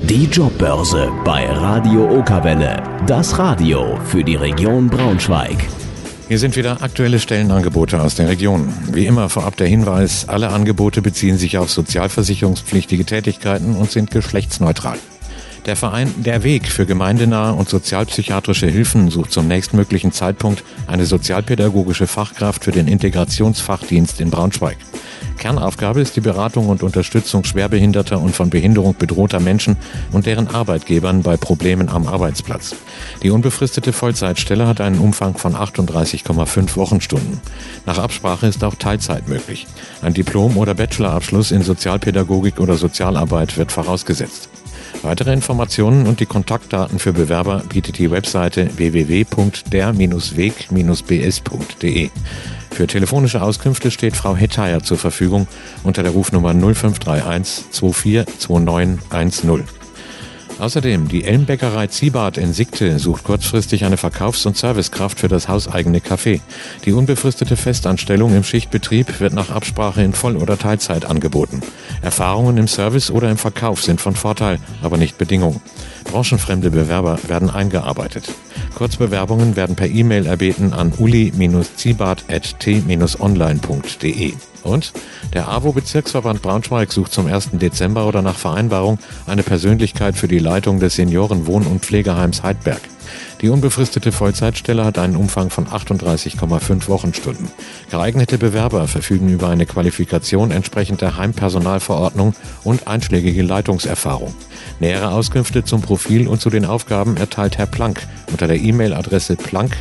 Die Jobbörse bei Radio Okerwelle. Das Radio für die Region Braunschweig. Hier sind wieder aktuelle Stellenangebote aus der Region. Wie immer vorab der Hinweis, alle Angebote beziehen sich auf sozialversicherungspflichtige Tätigkeiten und sind geschlechtsneutral. Der Verein Der Weg für gemeindenahe und sozialpsychiatrische Hilfen sucht zum nächstmöglichen Zeitpunkt eine sozialpädagogische Fachkraft für den Integrationsfachdienst in Braunschweig. Kernaufgabe ist die Beratung und Unterstützung schwerbehinderter und von Behinderung bedrohter Menschen und deren Arbeitgebern bei Problemen am Arbeitsplatz. Die unbefristete Vollzeitstelle hat einen Umfang von 38,5 Wochenstunden. Nach Absprache ist auch Teilzeit möglich. Ein Diplom- oder Bachelorabschluss in Sozialpädagogik oder Sozialarbeit wird vorausgesetzt. Weitere Informationen und die Kontaktdaten für Bewerber bietet die Webseite www.der-weg-bs.de. Für telefonische Auskünfte steht Frau Hetteyer zur Verfügung unter der Rufnummer 0531 242910. Außerdem die Elmbäckerei Ziebart in Sigte sucht kurzfristig eine Verkaufs- und Servicekraft für das hauseigene Café. Die unbefristete Festanstellung im Schichtbetrieb wird nach Absprache in Voll- oder Teilzeit angeboten. Erfahrungen im Service oder im Verkauf sind von Vorteil, aber nicht Bedingung. Branchenfremde Bewerber werden eingearbeitet. Kurzbewerbungen werden per E-Mail erbeten an uli-ziebart@t-online.de. Und der AWO-Bezirksverband Braunschweig sucht zum 1. Dezember oder nach Vereinbarung eine Persönlichkeit für die Leitung des Seniorenwohn- und Pflegeheims Heidberg. Die unbefristete Vollzeitstelle hat einen Umfang von 38,5 Wochenstunden. Geeignete Bewerber verfügen über eine Qualifikation entsprechend der Heimpersonalverordnung und einschlägige Leitungserfahrung. Nähere Auskünfte zum Profil und zu den Aufgaben erteilt Herr Plank unter der E-Mail-Adresse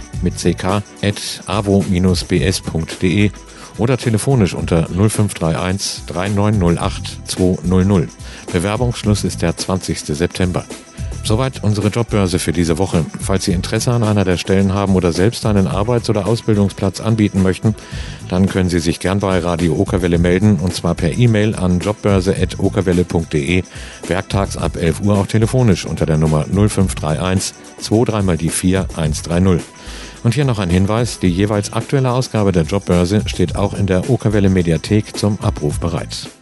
plank@awo-bs.de oder telefonisch unter 0531 3908 200. Bewerbungsschluss ist der 20. September. Soweit unsere Jobbörse für diese Woche. Falls Sie Interesse an einer der Stellen haben oder selbst einen Arbeits- oder Ausbildungsplatz anbieten möchten, dann können Sie sich gern bei Radio Okerwelle melden, und zwar per E-Mail an jobbörse@okerwelle.de, werktags ab 11 Uhr auch telefonisch unter der Nummer 0531 23 mal die 4 130. Und hier noch ein Hinweis, die jeweils aktuelle Ausgabe der Jobbörse steht auch in der Okerwelle Mediathek zum Abruf bereit.